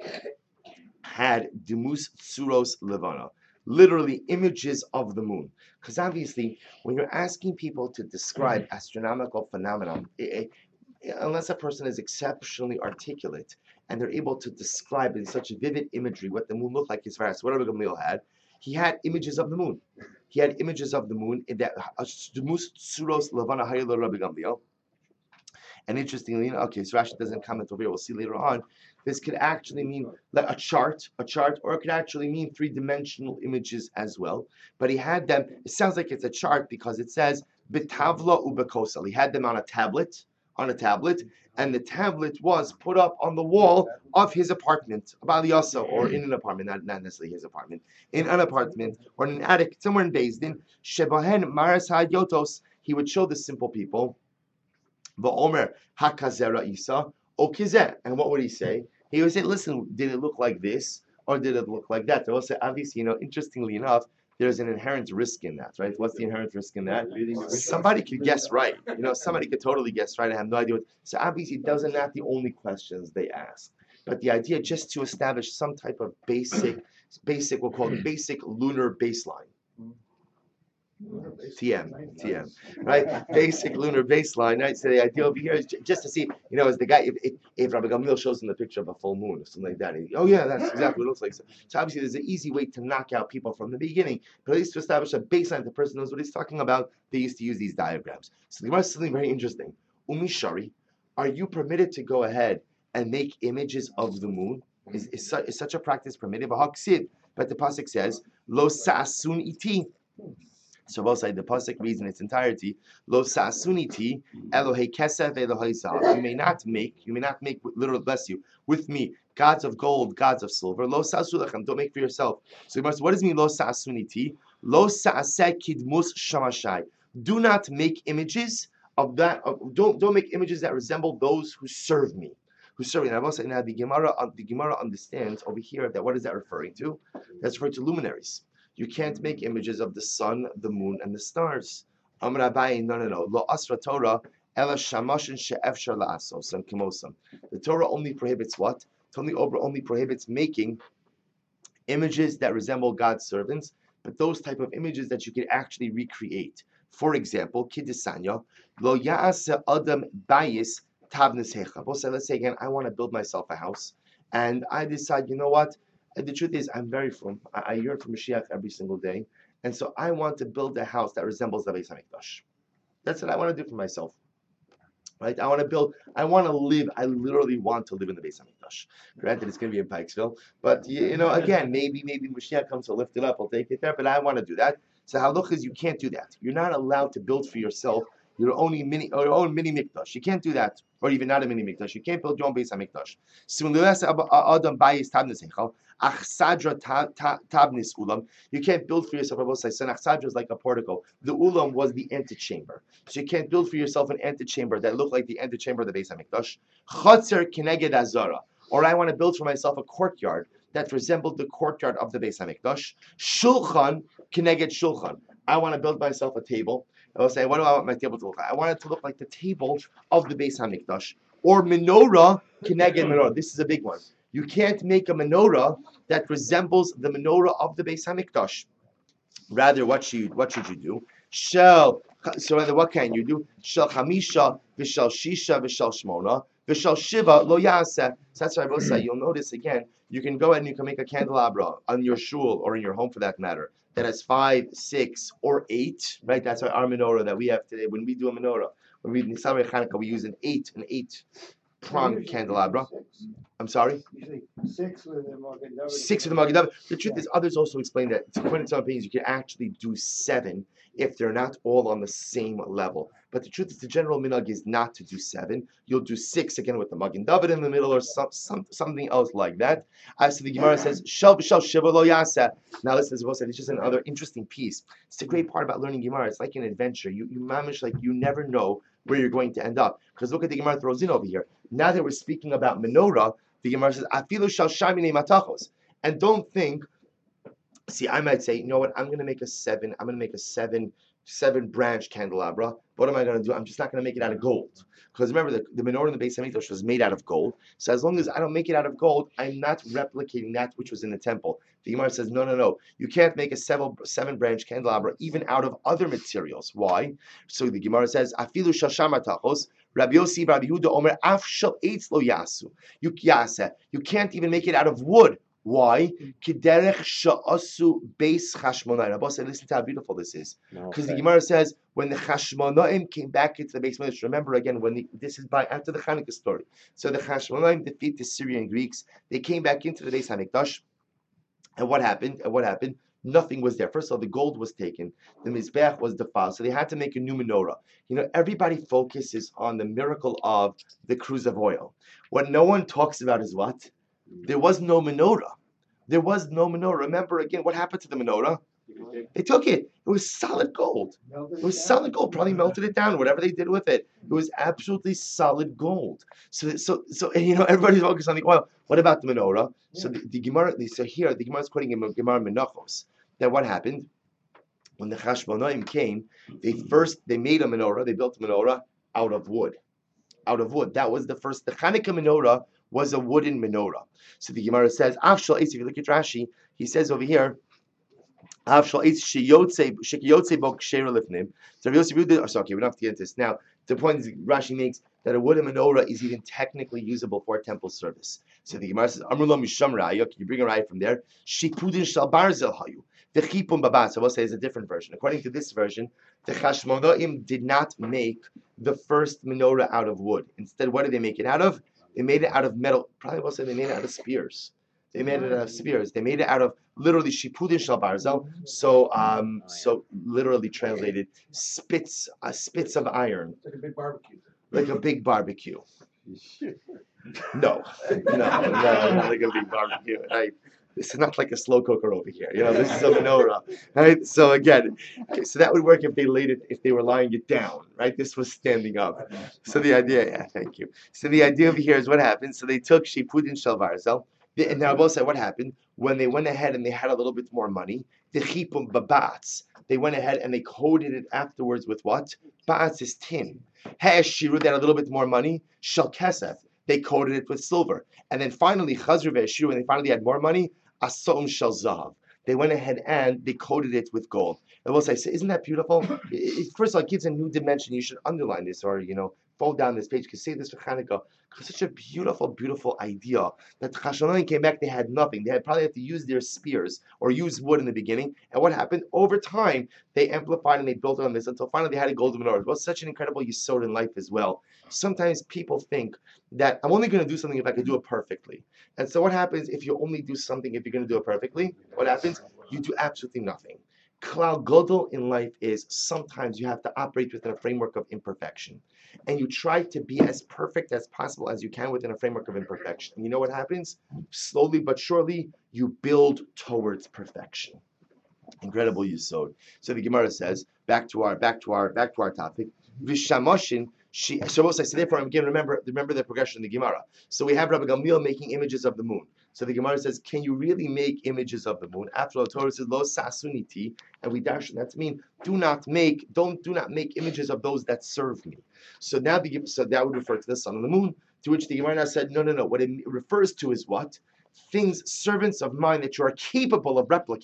had Dumus Suros Levana. Literally images of the moon. Because obviously, when you're asking people to describe astronomical phenomenon, it, it, unless a person is exceptionally articulate and they're able to describe in such vivid imagery what the moon looked like as far as what Rabbi Gamliel had, he had images of the moon. He had images of the moon in that Dumus Suros Levana Hayil Rabbi Gamliel. And interestingly, okay, so Rashi doesn't comment over here. We'll see later on. This could actually mean like a chart, a chart, or it could actually mean three-dimensional images as well. But he had them. It sounds like it's a chart because it says betavla ubekosal. He had them on a tablet, on a tablet, and the tablet was put up on the wall of his apartment, Baliyasa, or in an apartment, not, not necessarily his apartment, in an apartment or in an attic somewhere in Beis Din. Shebahen maras hadyotos. He would show the simple people. Va'omer hakazera isa okizeh. And what would he say? He would say, listen, did it look like this or did it look like that? They will say, obviously, you know, interestingly enough, there's an inherent risk in that, right? What's the inherent risk in that? Somebody could guess right. You know, somebody could totally guess right. I have no idea what. So obviously, those are not the only questions they ask. But the idea just to establish some type of basic, basic, we'll call it basic lunar baseline. T M, T M, right? Basic lunar baseline, right? So the idea over here is j- just to see, you know, as the guy, if, if, if Rabbi Gamliel shows him the picture of a full moon or something like that, he, oh yeah, that's exactly what it looks like. So, so obviously there's an easy way to knock out people from the beginning, but at least to establish a baseline, the person knows what he's talking about, they used to use these diagrams. So the Gemara is something very interesting. Umi Shari, are you permitted to go ahead and make images of the moon? Is, is, su- is such a practice permitted? But the pasuk says, Lo sa'asun iti. So both sides, the pasuk reads in its entirety, Lo sa'asuniti Elohei kesef Elohei zahav. You may not make, you may not make, literal bless you, with me, gods of gold, gods of silver. Lo sa'asulachem, don't make for yourself. So what does it mean, Lo sa'asuniti? Lo sa'aseh kidmus shamashai. Do not make images of that, of, don't, don't make images that resemble those who serve me. Who serve me. And I've also, now the Gemara, the Gemara understands over here that what is that referring to? That's referring to luminaries. You can't make images of the sun, the moon, and the stars. Amar Abaye, no, no, no. Lo asra Torah, ela shamashin she'efshar la'asos and kimosam. The Torah only prohibits what? It only, only prohibits making images that resemble God's servants, but those type of images that you can actually recreate. For example, Kiddusanya, lo ya'asa adam bayis tabnes hecha. Let's say again, I want to build myself a house, and I decide, you know what? And the truth is, I'm very frum. I, I yearn for Mashiach every single day, and so I want to build a house that resembles the Beis Hamikdash. That's what I want to do for myself, right? I want to build. I want to live. I literally want to live in the Beis Hamikdash. Granted, it's going to be in Pikesville, but you, you know, again, maybe maybe Mashiach comes to lift it up. I'll take it there, but I want to do that. So halach is you can't do that. You're not allowed to build for yourself your own mini, or your own mini mikdash. You can't do that, or even not a mini mikdash. You can't build your own Beis Hamikdash. You can't build for yourself. Achsadra is like a portico. The ulam was the antechamber, so you can't build for yourself an antechamber that looked like the antechamber of the Beis Hamikdash. Chatzer keneged azara, or I want to build for myself a courtyard that resembled the courtyard of the Beis Hamikdash. Shulchan keneged shulchan. I want to build myself a table. I will say, what do I want my table to look like? I want it to look like the table of the Beis Hamikdash. Or menorah keneged menorah. This is a big one. You can't make a menorah that resembles the menorah of the Beis Hamikdash. Rather, what should you, what should you do? Shel. So rather, what can you do? Shel chamisha v'shel shisha v'shel shmona V'shal shiva lo yaseh. So that's why I will say, you'll notice again, you can go ahead and you can make a candelabra on your shul or in your home for that matter that has five, six, or eight, right? That's why our menorah that we have today, when we do a menorah, when we do Nisan Chanukah, we use an eight, an eight pronged candelabra. Six. I'm sorry? Usually six with the Magen David. Six with the Magen David. The truth Yeah. is, others also explain that according to some opinions, you can actually do seven if they're not all on the same level. But the truth is, the general minhag is not to do seven. You'll do six again with the Magen David in the middle, or some, some something else like that. As to the Gemara says, "Shal b'shal shiva lo yaseh." Now, listen, as well said, it's just another interesting piece. It's the great part about learning Gemara. It's like an adventure. You you mamish like you never know where you're going to end up. Because look at the Gemara throws in over here. Now that we're speaking about menorah, the Gemara says, "Afilu shal shamine matachos," and don't think. See, I might say, you know what? I'm going to make a seven. I'm going to make a seven, seven branch candelabra. What am I going to do? I'm just not going to make it out of gold, because remember the, the menorah in the Beis Hamikdash was made out of gold. So as long as I don't make it out of gold, I'm not replicating that which was in the temple. The Gemara says, no, no, no. You can't make a seven, seven branch candelabra even out of other materials. Why? So the Gemara says, "Afilu shasham matachos." Rabbi Yossi, Rabbi Yehuda, Omer, af shel eitz lo yasu. You yaseh. You can't even make it out of wood. Why? Kiderech sha'asu beis chashmonai. Rabbi said, listen to how beautiful this is. Because the Gemara says, when the Chashmonaim came back into the Beis Hamikdash, remember again, when the, this is by after the Chanukah story. So the Chashmonaim defeat the Syrian Greeks. They came back into the Beis Hamikdash. And what happened? And what happened? Nothing was there. First of all, the gold was taken. The Mizbeach was defiled. So they had to make a new menorah. You know, everybody focuses on the miracle of the cruse of oil. What no one talks about is what? There was no menorah. There was no menorah. Remember again, what happened to the menorah? They took it. It was solid gold. It was solid gold. Probably melted it down. Whatever they did with it, it was absolutely solid gold. So, so, so, and, you know, everybody's focused on the oil. What about the menorah? So the, the Gemara. So here, the Gemara is quoting in Gemara Menachos. That what happened when the Chashmonaim came? They first they made a menorah. They built a menorah out of wood. Out of wood. That was the first. The Chanukah menorah was a wooden menorah. So the Gemara says, "Afshal eitz." If you look at Rashi, he says over here, "Afshal eitz sheyotze shekiyotze bo ksheira lifnim." So Rabbi Yossi Yehuda. Sorry, okay, we don't have to get into this now. The point is, Rashi makes that a wooden menorah is even technically usable for temple service. So the Gemara says, "Amru lo misham raya." Can you bring a raya from there? Shipudin shal barzel hayu. The chipum babas. I will say is a different version. According to this version, the Chashmonaim did not make the first menorah out of wood. Instead, what did they make it out of? They made it out of metal. Probably will say they made it out of spears. They made it out of spears. They made it out of literally shipudin shal barzel. So, um, so literally translated, spits, uh, spits of iron. Like a big barbecue. Like a big barbecue. No, no, no, not like a big barbecue. Right? This is not like a slow cooker over here. You know, this is a menorah, right? So again, okay, so that would work if they laid it, if they were lying it down, right? This was standing up. So the idea, yeah, thank you. So the idea over here is what happened. So they took shipudin shel barzel, and now both said what happened when they went ahead and they had a little bit more money. The chipum babats, they went ahead and they coated it afterwards with what? Bats is tin. Ha'eshiru, they had a little bit more money. Shel kesef, they coated it with silver, and then finally chazru ve'eshiru, and they finally had more money. Asom shel zahav. They went ahead and they coated it with gold. And we'll say, so isn't that beautiful? It, it, first of all, it gives a new dimension. You should underline this, or you know, fold down this page. You can say this for Hanukkah. Because such a beautiful, beautiful idea that the Chashmonaim came back. They had nothing. They had probably had to use their spears or use wood in the beginning. And what happened over time? They amplified and they built on this until finally they had a golden menorah. It was such an incredible yisod in life as well. Sometimes people think that I'm only going to do something if I can do it perfectly. And so what happens if you only do something if you're going to do it perfectly? What happens? You do absolutely nothing. Klal Gadol in life is sometimes you have to operate within a framework of imperfection. And you try to be as perfect as possible as you can within a framework of imperfection. And you know what happens? Slowly but surely, you build towards perfection. Incredible yisod. So the Gemara says, back to our back to our back to our topic. Vishamoshin. She, so we'll say, so therefore, again, remember, remember the progression in the Gemara. So we have Rabbi Gamliel making images of the moon. So the Gemara says, can you really make images of the moon? After all, the Torah says, lo sasuniti, and we dash that to mean, do not make, don't, do not make images of those that serve me. So now the, so that would refer to the sun and the moon, to which the Gemara now said, no, no, no. What it refers to is what? Things, servants of mine that you are capable of replicating.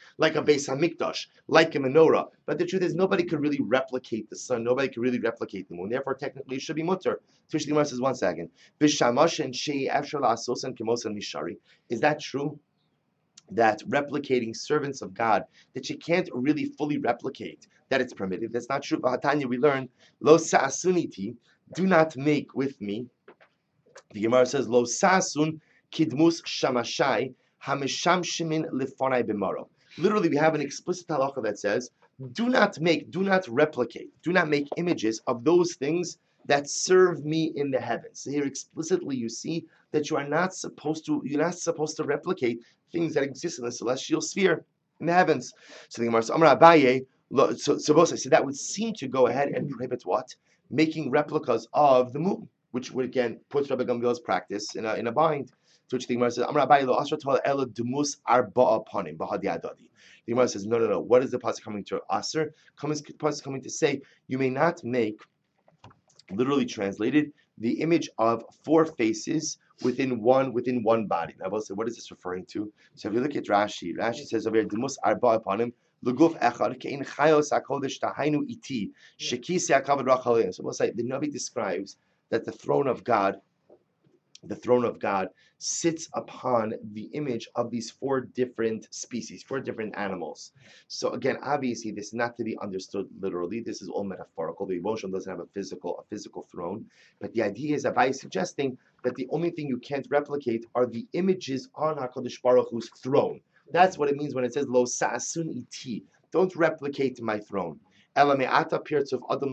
like a Beis Hamikdash, like a menorah. But the truth is, nobody could really replicate the sun. Nobody could really replicate the moon. Therefore, technically, it should be mutter. Tush the Gemara says, one second. B'shamashin shei efshar la'asosan k'mosan mishari. Is that true? That replicating servants of God, that you can't really fully replicate, that it's permitted. That's not true. Bahatanya, we learned, lo sa'asuniti, do not make with me. The Gemara says, lo sa'asun kidmus shamashai hameshamshimin lifonai b'maro. Literally, we have an explicit halacha that says, do not make, do not replicate, do not make images of those things that serve me in the heavens. So here explicitly you see that you are not supposed to, you're not supposed to replicate things that exist in the celestial sphere, in the heavens. So the Gemara says, Amar Abaye, lo- so, so both so that would seem to go ahead and prohibit what? Making replicas of the moon, which would again put Rabbi Gamliel's practice in a, in a bind. To which the Gemara says, Amar Abaye lo asra tola ela dumus arba'a panim b'hadi adadi. The Gemara says, no, no, no. What is the pasuk coming to aser? Coming, pasuk coming to say, you may not make, literally translated, the image of four faces within one within one body. I will say, what is this referring to? So if you look at Rashi, Rashi says over here, "Demus arba upon him, leguf echad kein chayos hakodesh tahainu iti shekisi hakavod rachalim." So we'll say the Navi describes that the throne of God, the throne of God, sits upon the image of these four different species, four different animals. So again, obviously, this is not to be understood literally. This is all metaphorical. The emotion doesn't have a physical, a physical throne. But the idea is that by suggesting that the only thing you can't replicate are the images on HaKadosh Baruch Hu's throne. That's what it means when it says Lo sa'asun iti. Don't replicate my throne. So according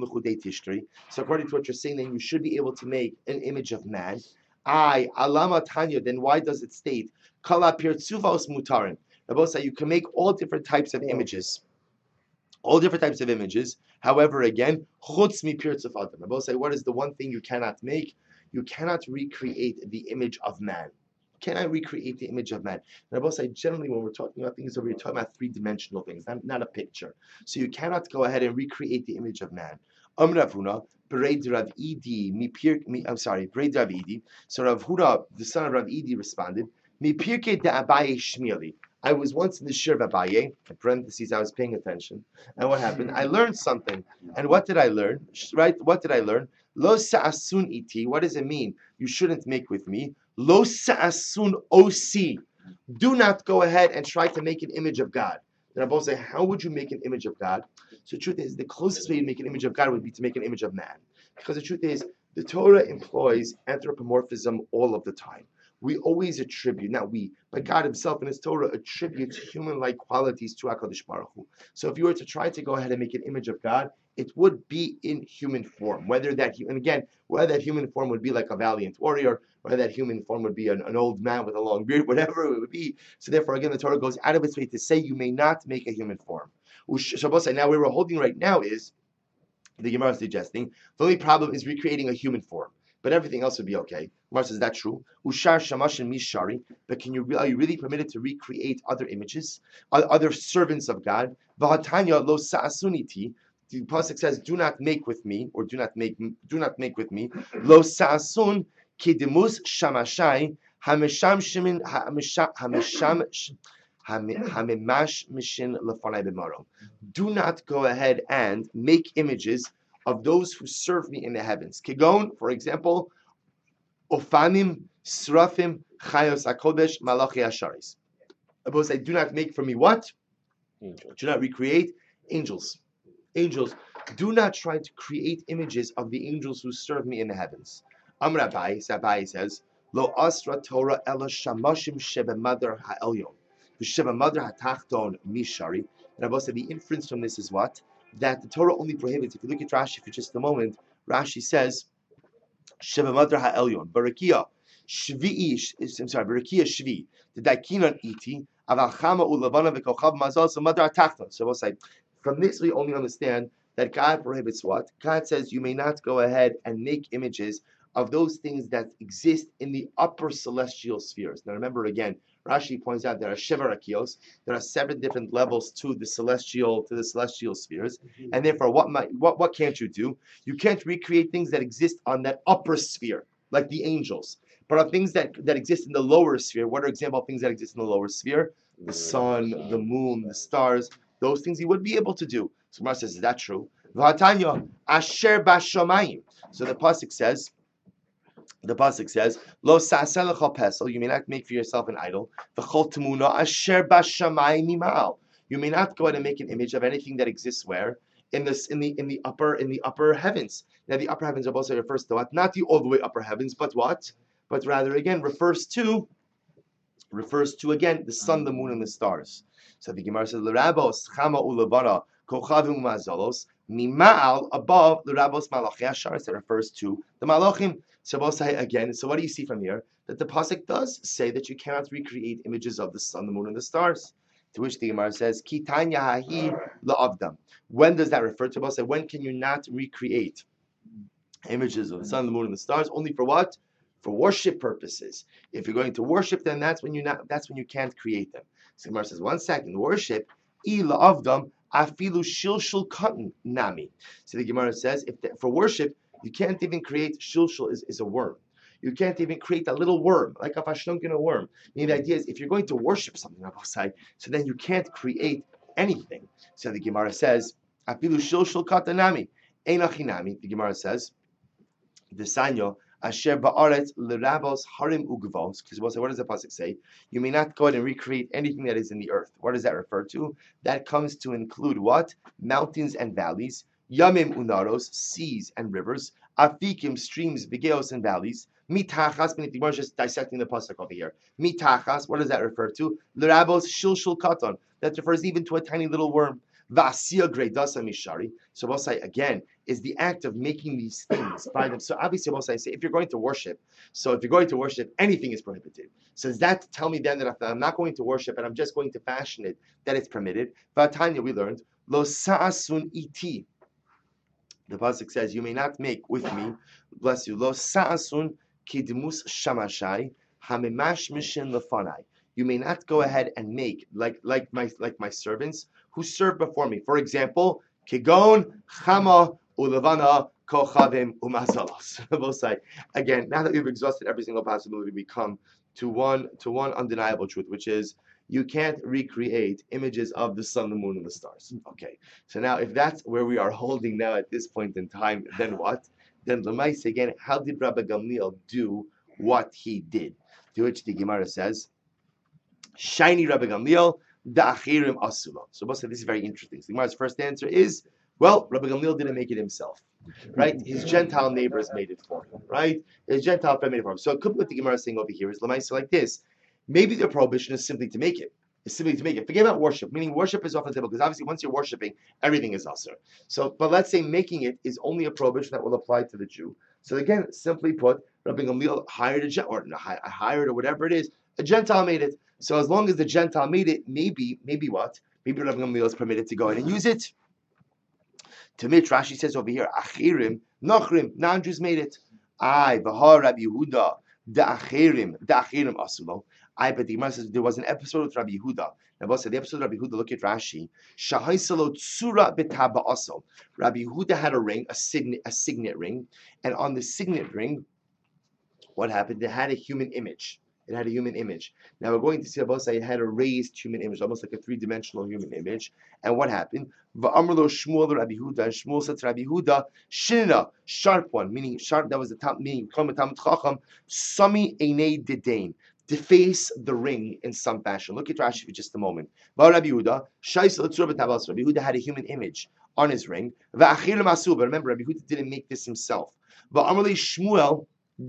to what you're saying, then you should be able to make an image of man. I alama tanya. Then why does it state kala pirtzuvos mutarin? Say you can make all different types of images, all different types of images. However, again, chutz mi pirtzuf adam. Say what is the one thing you cannot make? You cannot recreate the image of man. Can I recreate the image of man? And I will say, generally, when we're talking about things, we're talking about three-dimensional things, not, not a picture. So you cannot go ahead and recreate the image of man. Um Ravuna, Bereid Rav Idi, mi pir, mi, I'm sorry, Bereid Rav Idi. So Rav Huda, the son of Rav Idi, responded, Mi pirke de Abaye Shmili. I was once in the shir of Abaye, in parentheses, I was paying attention. And what happened? I learned something. And what did I learn? Right? What did I learn? Lo sa'asun iti. What does it mean? You shouldn't make with me. Lo sa'asun osi. Do not go ahead and try to make an image of God. Then I both say, how would you make an image of God? So the truth is, the closest way to make an image of God would be to make an image of man. Because the truth is, the Torah employs anthropomorphism all of the time. We always attribute, not we, but God himself in his Torah attributes human-like qualities to HaKadosh Baruch Hu. So if you were to try to go ahead and make an image of God, it would be in human form. Whether that, and again, whether that human form would be like a valiant warrior, whether that human form would be an, an old man with a long beard, whatever it would be. So therefore, again, the Torah goes out of its way to say you may not make a human form. Now, where we're holding right now is, the Gemara is suggesting, the only problem is recreating a human form. But everything else would be okay. Gemara says, is that true? Ushar shamashin mishari. But can you, are you really permitted to recreate other images, other servants of God? Vahatanya lo sa'asuniti. The pasuk says, "Do not make with me," or "Do not make, do not make with me." Lo sa'asun kidemus shamashai hamesham shimin hamesham hamimash mishin lefanai b'maro. Do not go ahead and make images of those who serve me in the heavens. Kigon, for example, Ofanim, Srafim, Chayos HaKodesh, Malachi Asharis. Above say, do not make for me what? Angels. Do not recreate angels. Angels. Do not try to create images of the angels who serve me in the heavens. Amr Abai, Abai says, Lo asra Torah ela shamashim shebemadar ha'elyon. V'shebemadar ha'tachton mishari. And Abba said, the inference from this is what? That the Torah only prohibits. If you look at Rashi for just a moment, Rashi says, "Shebemadar ha'elyon barakia shvi'i." I'm sorry, barakia shvi. The daikinon iti aval chama ulavana v'kochav mazal so madar tachton. So we'll say, from this we only understand that God prohibits what? God says you may not go ahead and make images of those things that exist in the upper celestial spheres. Now remember again, Rashi points out there are Sheva Rakios. There are seven different levels to the celestial to the celestial spheres, mm-hmm. and therefore, what might what what can't you do? You can't recreate things that exist on that upper sphere, like the angels. But of things that, that exist in the lower sphere, what are example of things that exist in the lower sphere? The sun, the moon, the stars, those things he would be able to do. So Gemara says, is that true? V'hatanya, asher bashamayim. So the pasuk says, the pasuk says, "Lo sa'aseh lecha pesel." You may not make for yourself an idol. V'chol temuna asher bashamayim mimal. You may not go ahead and make an image of anything that exists where in this in the in the upper in the upper heavens. Now the upper heavens also refers to what? Not the all the way upper heavens, but what? But rather again refers to refers to again the sun, the moon, and the stars. So the Gemara says, "L'rabos chama ulevara kochavim umazalos mimal above l'rabos malachi asharis." That refers to the malachim. So we'll say again. So what do you see from here? That the pasuk does say that you cannot recreate images of the sun, the moon, and the stars. To which the Gemara says, "Ki tanya hahi la'avdam." When does that refer to? We'll say, when can you not recreate images of the sun, the moon, and the stars? Only for what? For worship purposes. If you're going to worship, then that's when you not. That's when you can't create them. So Gemara says, one second, worship, ila avdam afilu shilshul cotton nami. So the Gemara says, if the, for worship, you can't even create shilshul is, is a worm. You can't even create a little worm, like a fashlunk in a worm. The idea is, if you're going to worship something outside, so then you can't create anything. So the Gemara says, afilu shilshul cotton nami, einachinami. The Gemara says, the sanyo. Asher ba'aretz l'rabos harim ugvos. Because what does the pasuk say? You may not go ahead and recreate anything that is in the earth. What does that refer to? That comes to include what? Mountains and valleys, yamim unaros, seas and rivers, afikim, streams, vigeos and valleys. Mitachas, meaning the just dissecting the pasuk over here. Mitachas, what does that refer to? L'rabos shilshul katon. That refers even to a tiny little worm. Vasiya gredasa mishari. So we'll say again is the act of making these things by them. So obviously we'll say, say if you're going to worship, so if you're going to worship, anything is prohibited. So does that tell me then that if I'm not going to worship and I'm just going to fashion it, that it's permitted? Vatanya, we learned lo sa'asun iti. The pasuk says, you may not make with me, bless you, lo sa'asun kidmus shamashai hamimash mishin lefanai. You may not go ahead and make like like my like my servants who serve before me. For example, kigon chama ulevana kochavim umazalos. Both sides. Again, now that we've exhausted every single possibility, we come to one to one undeniable truth, which is you can't recreate images of the sun, the moon, and the stars. Okay. So now, if that's where we are holding now at this point in time, then what? Then Lemais again, how did Rabbi Gamliel do what he did? To which the Gemara says, Shiny Rabbi Gamliel, da'achirim asula. So this is very interesting. So the Gemara's first answer is, well, Rabbi Gamliel didn't make it himself, right? His Gentile neighbors made it for him, right? His Gentile friend made it for him. So it could be what the Gemara is saying over here is Lamaisa like this. Maybe the prohibition is simply to make it. It's simply to make it. Forget about worship, meaning worship is off the table, because obviously once you're worshiping, everything is asur. So, but let's say making it is only a prohibition that will apply to the Jew. So again, simply put, Rabbi Gamliel hired a Gentile, or hired or whatever it is, a Gentile made it. So as long as the Gentile made it, maybe, maybe what? Maybe Rabbi Gamliel is permitted to go ahead and use it. To which Rashi says over here, Achirim, Nochrim, non-Jews made it. I, V'ha Rabbi Yehuda, Da'achirim, Da'achirim asulo. I, but the Gemara says there was an episode with Rabbi Yehuda. Now, both said the episode of Rabbi Yehuda, look at Rashi. Shahaisalo tsura betaba aso. Rabbi Yehuda had a ring, a signet, a signet ring, and on the signet ring, what happened? It had a human image. It had a human image. Now we're going to see about it had a raised human image, almost like a three-dimensional human image. And what happened? Va'amrlo Shmuel Rabbi Yehuda, and Shmuel said to Rabbi Yehuda, Shinna, sharp one, meaning sharp. That was the top meaning. Sami einei dedain. Deface the ring in some fashion. Look at Rashi for just a moment. Rabbi Yehuda, Rabbi Yehuda had a human image on his ring. But remember, Rabbi Yehuda didn't make this himself. Shmuel,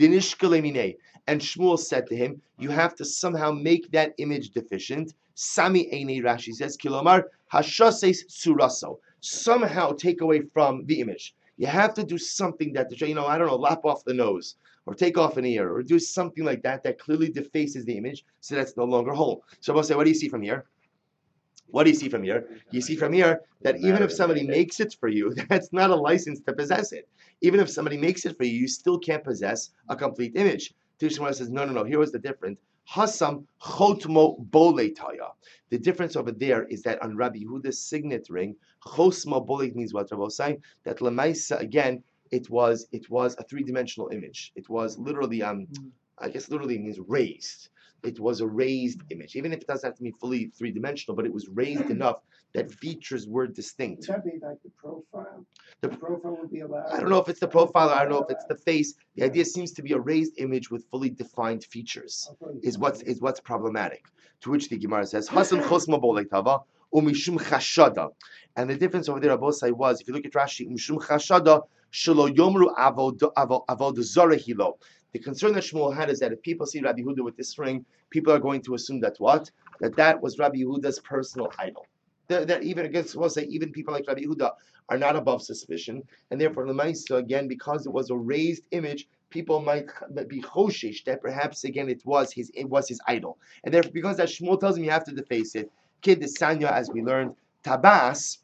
and Shmuel said to him, you have to somehow make that image deficient. Sami Einei, Rashi says, Kilomar, Hashases Suraso. Somehow take away from the image. You have to do something that, you know, I don't know, lap off the nose, or take off an ear, or do something like that that clearly defaces the image, so that's no longer whole. So I'll say, what do you see from here? What do you see from here? You see from here that even if somebody makes it for you, that's not a license to possess it. Even if somebody makes it for you, you still can't possess a complete image. Tishma says, no, no, no, here was the difference. Hasam chotmo boletaya. The difference over there is that on Rabbi Yehuda's signet ring, chosmo bolet means what Rabbi was saying, that lemaisa, again, it was it was a three-dimensional image. It was literally um I guess literally means raised. It was a raised image, even if it doesn't have to be fully three-dimensional, but it was raised enough that features were distinct. Would that be like the profile? The- The profile would be allowed? I don't know if it's the profile, I don't know if it's the face. The idea seems to be a raised image with fully defined features. Is what's is what's problematic. To which the Gemara says, Hasan chosma boleitava umishum chashada. And the difference over there, Abosai, was if you look at Rashi, umishum chashada shelo yomru avod avod zara hilo. The concern that Shmuel had is that if people see Rabbi Yehuda with this ring, people are going to assume that what? That that was Rabbi Yehuda's personal idol. That, that even against, we'll say, even people like Rabbi Yehuda are not above suspicion, and therefore, Lemaisa, again, because it was a raised image, people might be choshish that perhaps again it was his it was his idol, and therefore, because that Shmuel tells him you have to deface it. Kid the Sanya, as we learned, tabas.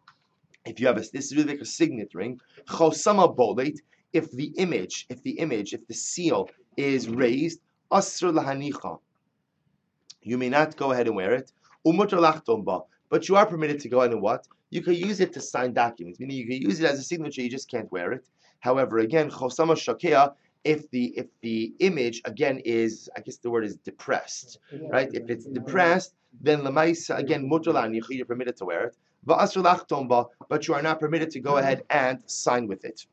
If you have a, this is really like a signet ring. Chosama bolet. If the image, if the image, if the seal is raised, asr lahanicha. You may not go ahead and wear it. Umutar lachtomba. But you are permitted to go ahead and what? You can use it to sign documents, meaning you can use it as a signature, you just can't wear it. However, again, chosama shakea, if the if the image again is, I guess the word is depressed, right? If it's depressed, then lemaisa again mutar lahanicha, you're permitted to wear it. Va'asr lachtomba, but you are not permitted to go ahead and sign with it.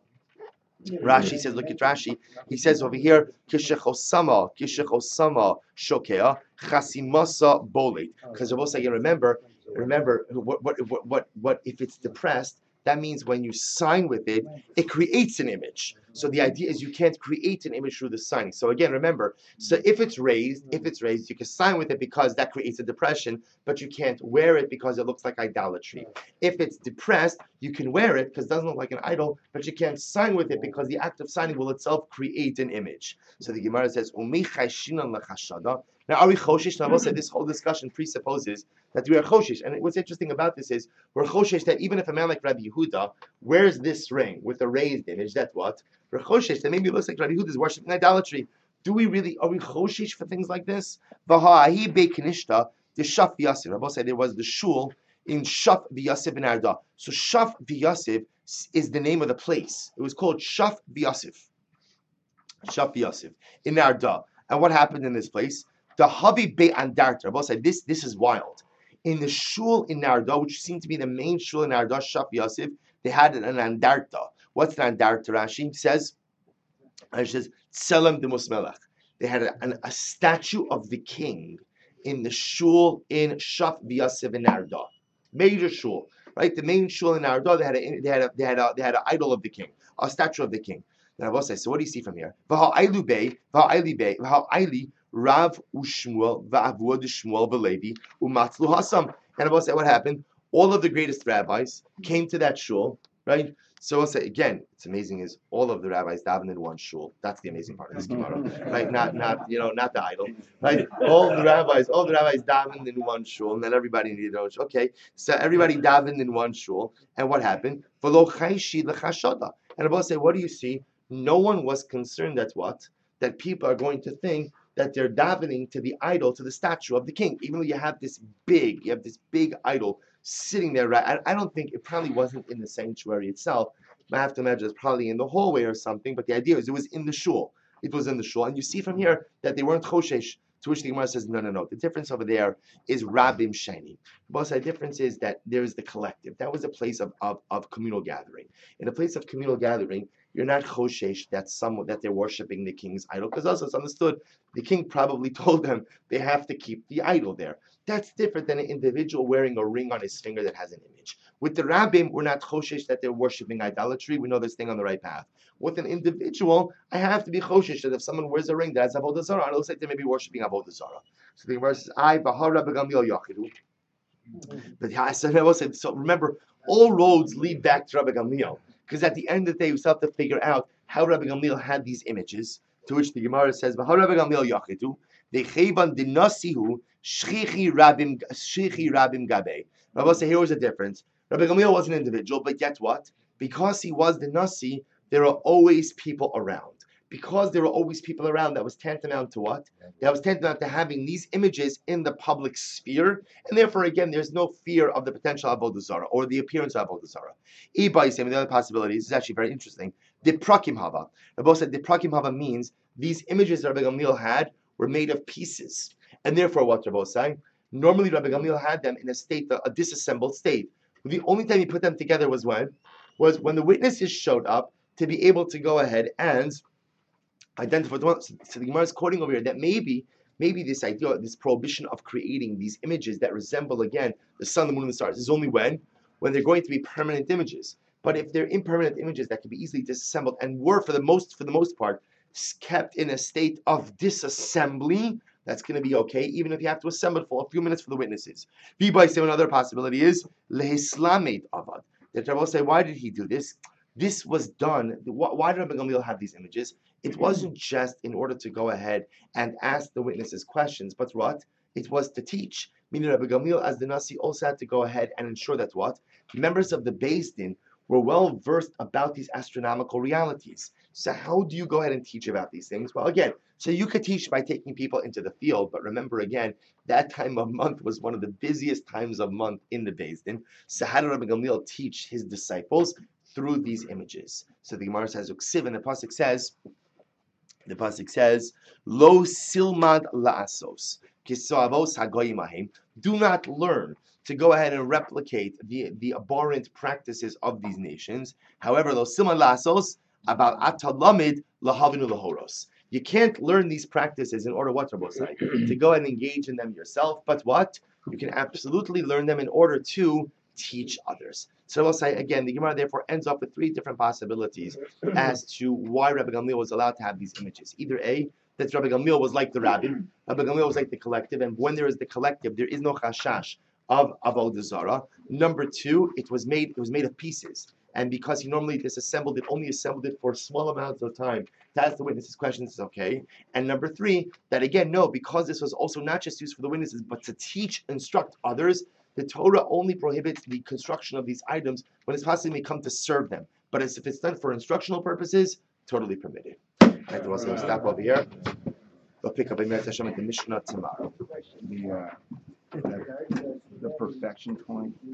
Rashi says, look at Rashi. He says over here, Kishechosama, Kishechosama Shokea, Chasimasa Bolet. Because Rabbi again, remember, remember what, what what what what if it's depressed, that means when you sign with it, it creates an image. So the idea is you can't create an image through the signing. So again, remember, so if it's raised, if it's raised, you can sign with it because that creates a depression, but you can't wear it because it looks like idolatry. If it's depressed, you can wear it because it doesn't look like an idol, but you can't sign with it because the act of signing will itself create an image. So the Gemara says, Umi chayshinan lechashada. Now, are we choshish? Now, I will say this whole discussion presupposes that we are choshish. And what's interesting about this is we're choshish that even if a man like Rabbi Yehuda wears this ring with a raised image, that what? We're choshish that maybe it looks like Rabbi Yehuda is worshiping idolatry. Do we really, are we choshish for things like this? V'ha'ahi be'kinishta, the Shaf v'yasiv. Rabbi said there was the shul in Shaf v'yasiv in Arda. So Shaf v'yasiv is the name of the place. It was called Shaf v'yasiv. Shaf v'yasiv in Arda. And what happened in this place? The Havi Be Andarta. Rabbi said this, this is wild. In the shul in Narda, which seemed to be the main shul in Narda, Shaf Yosef, they had an Andarta. What's an Andarta? Rashi says, Rashi says, Tselem de Musmelach. They had a, an, a statue of the king in the shul in Shaf Yosef in Narda. Major shul, right? The main shul in Narda, they had a, they had a, they had a, they had an idol of the king, a statue of the king. Then Rabbi says, so what do you see from here? V'ha'ayli be, v'ha'ayli be, v'ha'ayli Rav Ushmuel v'Avud Shmuel v'Levi u'Matzlu Hasam. And I will say what happened. All of the greatest rabbis came to that shul, right? So I'll say again, it's amazing is all of the rabbis daven in one shul. That's the amazing part of this Gemara, right? Not not you know not the idol, right? All the rabbis, all the rabbis davened in one shul, and then everybody needed their own shul. Okay, so everybody davened in one shul, and what happened? V'lo chayshi l'chashada. And I will say, what do you see? No one was concerned that what that people are going to think that they're davening to the idol, to the statue of the king. Even though you have this big, you have this big idol sitting there, right? I, I don't think, it probably wasn't in the sanctuary itself. I have to imagine it's probably in the hallway or something, but the idea is it was in the shul. It was in the shul. And you see from here that they weren't choshesh, to which the Gemara says, no, no, no. The difference over there is Rabim Sheni. But the difference is that there is the collective. That was a place of, of, of communal gathering. In a place of communal gathering, you're not choshesh that someone that they're worshiping the king's idol, because also it's understood the king probably told them they have to keep the idol there. That's different than an individual wearing a ring on his finger that has an image. With the rabbim, we're not choshesh that they're worshiping idolatry. We know they're staying on the right path. With an individual, I have to be choshesh that if someone wears a ring that has avodah zarah, it looks like they may be worshiping avodah zarah. So the verse says, "I v'ha Rabbi Gamliel yachidu." But so remember, all roads lead back to Rabbi Gamliel. Because at the end of the day, we still have to figure out how Rabbi Gamliel had these images, to which the Gemara says, "V'ha Rabbi Gamliel yachidu, dechevan dinasihu shchichi rabim shchichi rabim gabe." Rabbi said, here was a difference. Rabbi Gamliel was an individual, but yet what? Because he was the nasi, there are always people around. Because there were always people around, that was tantamount to what? That was tantamount to having these images in the public sphere, and therefore, again, there's no fear of the potential avodah zarah or the appearance of avodah zarah. Ibai, the other possibilities is actually very interesting. The prakim hava. Rabbi said the prakim hava means these images that Rabbi Gamliel had were made of pieces. And therefore, what Rabbi was saying, normally Rabbi Gamliel had them in a state, a disassembled state. The only time he put them together was when? Was when the witnesses showed up to be able to go ahead and identify the ones. So the Gemara is quoting over here that maybe, maybe this idea, this prohibition of creating these images that resemble, again, the sun, the moon, and the stars is only when? When they're going to be permanent images. But if they're impermanent images that can be easily disassembled and were, for the most, for the most part, kept in a state of disassembly, that's going to be okay, even if you have to assemble it for a few minutes for the witnesses. Bibai say another possibility is lehislamed avad. The Rabbi say, why did he do this? This was done. Why did Rabbi Gamliel have these images? It wasn't just in order to go ahead and ask the witnesses questions, but what? It was to teach. Meaning Rabbi Gamliel, as the Nasi, also had to go ahead and ensure that what? Members of the Beis Din were well versed about these astronomical realities. So how do you go ahead and teach about these things? Well, again, so you could teach by taking people into the field, but remember again, that time of month was one of the busiest times of month in the Beis Din. So how did Rabbi Gamliel teach his disciples? Through these images. So the Gemara says, Uksiv, and the pasuk says, the pasuk says, Lo silmad la'asos, kisoavos hagoyim. Do not learn to go ahead and replicate the, the abhorrent practices of these nations. However, lo silmad la'asos, about atalamid lahavinu lahoros. You can't learn these practices in order what Rabosai, to go and engage in them yourself, but what? You can absolutely learn them in order to teach others. So we'll say again, the Gemara therefore ends up with three different possibilities as to why Rabbi Gamliel was allowed to have these images. Either A, that Rabbi Gamliel was like the rabbin, Rabbi Gamliel was like the collective, and when there is the collective, there is no chashash of avodah zarah. Number two, it was made it was made of pieces, and because he normally disassembled it, only assembled it for small amounts of time to ask the witnesses questions is okay. And number three, that again, no, because this was also not just used for the witnesses, but to teach, instruct others. The Torah only prohibits the construction of these items when it's possibly come to serve them. But as if it's done for instructional purposes, totally permitted. Right, we'll also stop over here. We'll pick up a Hashem at the Mishnah tomorrow. The, uh, the, the perfection point.